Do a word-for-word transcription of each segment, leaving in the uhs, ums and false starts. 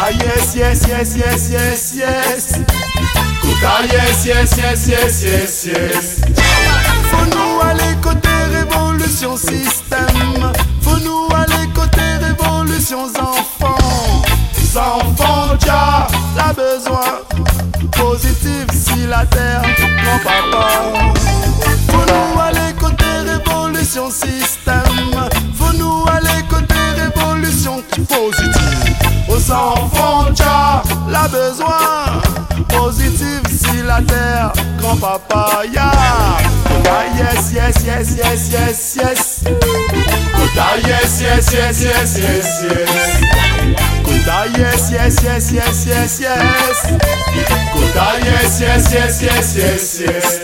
Kota yes, yes, yes, yes, yes, yes. Kota yes, yes, yes, yes, yes, yes. Faut nous aller côté révolution système. Faut nous aller côté révolution enfants. Enfants, Jah l'a besoin. Positif si la terre, grand papa. Faut nous aller côté révolution système. Faut nous aller côté révolution positive. Aux enfants, Jah l'a besoin. Positif si la terre, grand papa, ya. Kota yes, yes, yes, yes, yes, yes. Kota yes, yes, yes, yes, yes, yes. Kota yes, yes, yes, yes, yes, yes. Kota yes, yes, yes, yes, yes, yes.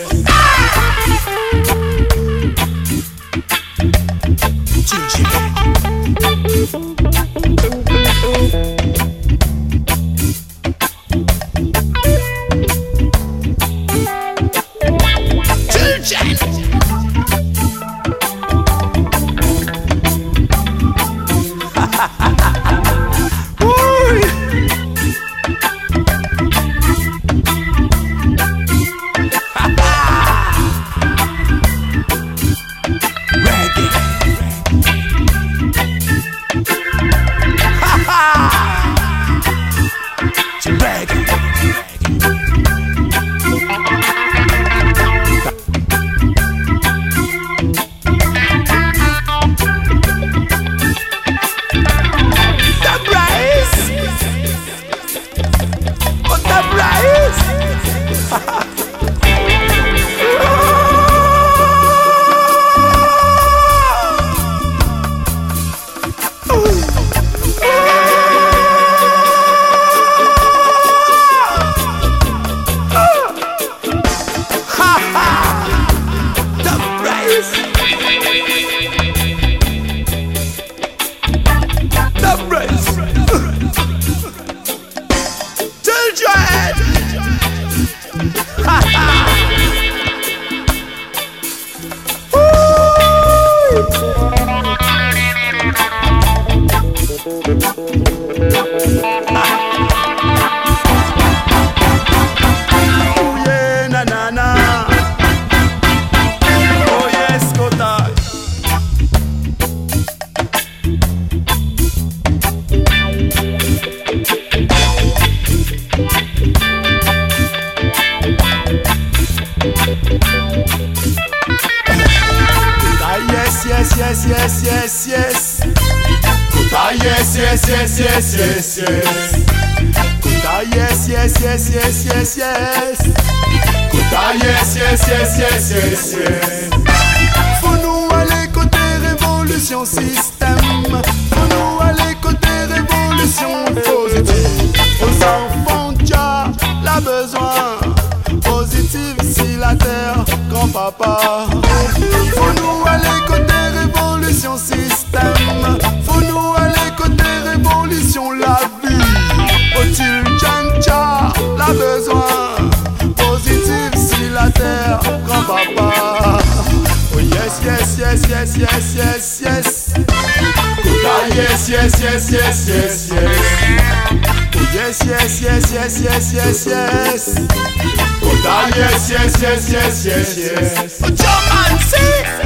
Yes, yes, yes, yes. Kota yes, yes, yes, yes, yes, yes. Kota yes, yes, yes, yes, yes, yes. Kota yes, yes, yes, yes, yes, yes. Faut nous aller côté révolution système. Faut nous aller côté révolution positive. Aux enfants, Jah l'a besoin. Positif si la terre, grand papa. Faut nous aller côté révolution système. Faut nous aller côté révolution la vie. Au-dessus, Jah l'a besoin. Positif si la terre, grand papa. Oh yes, yes, yes, yes, yes, yes, yes. Kota yes, yes, yes, yes, yes, yes. Oh yes, yes, yes, yes, yes, yes, yes. Kota yes, yes, yes, yes, yes, yes. Oh, Jah man, see.